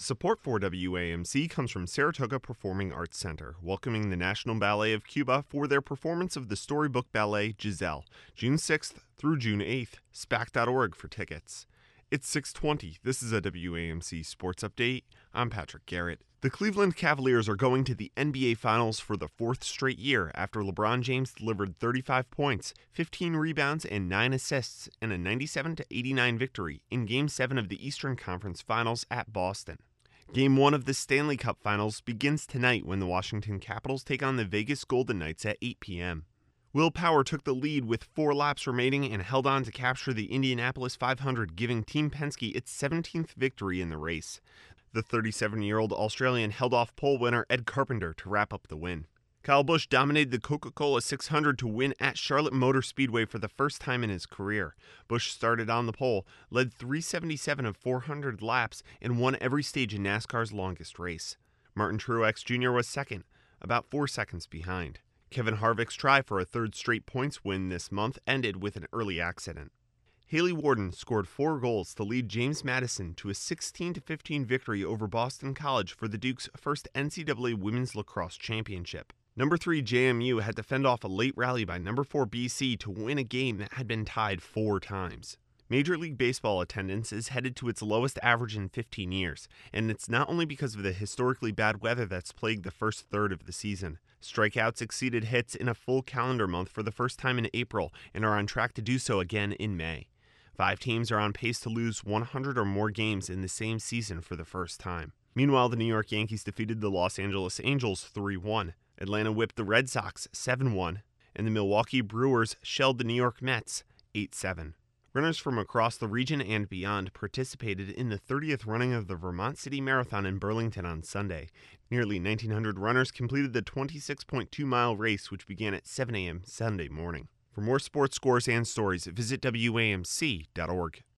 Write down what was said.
Support for WAMC comes from Saratoga Performing Arts Center, welcoming the National Ballet of Cuba for their performance of the storybook ballet Giselle, June 6th through June 8th. SPAC.org for tickets. It's 6:20. This is a WAMC Sports Update. I'm Patrick Garrett. The Cleveland Cavaliers are going to the NBA Finals for the fourth straight year after LeBron James delivered 35 points, 15 rebounds, and 9 assists in a 97-89 victory in Game 7 of the Eastern Conference Finals at Boston. Game 1 of the Stanley Cup Finals begins tonight when the Washington Capitals take on the Vegas Golden Knights at 8 p.m. Will Power took the lead with 4 laps remaining and held on to capture the Indianapolis 500, giving Team Penske its 17th victory in the race. The 37-year-old Australian held off pole winner Ed Carpenter to wrap up the win. Kyle Busch dominated the Coca-Cola 600 to win at Charlotte Motor Speedway for the first time in his career. Busch started on the pole, led 377 of 400 laps, and won every stage in NASCAR's longest race. Martin Truex Jr. was second, about 4 seconds behind. Kevin Harvick's try for a third straight points win this month ended with an early accident. Haley Warden scored 4 goals to lead James Madison to a 16-15 victory over Boston College for the Duke's first NCAA Women's Lacrosse Championship. Number 3 JMU had to fend off a late rally by number 4 BC to win a game that had been tied 4 times. Major League Baseball attendance is headed to its lowest average in 15 years, and it's not only because of the historically bad weather that's plagued the first third of the season. Strikeouts exceeded hits in a full calendar month for the first time in April and are on track to do so again in May. 5 teams are on pace to lose 100 or more games in the same season for the first time. Meanwhile, the New York Yankees defeated the Los Angeles Angels 3-1. Atlanta whipped the Red Sox 7-1, and the Milwaukee Brewers shelled the New York Mets 8-7. Runners from across the region and beyond participated in the 30th running of the Vermont City Marathon in Burlington on Sunday. Nearly 1,900 runners completed the 26.2-mile race, which began at 7 a.m. Sunday morning. For more sports scores and stories, visit WAMC.org.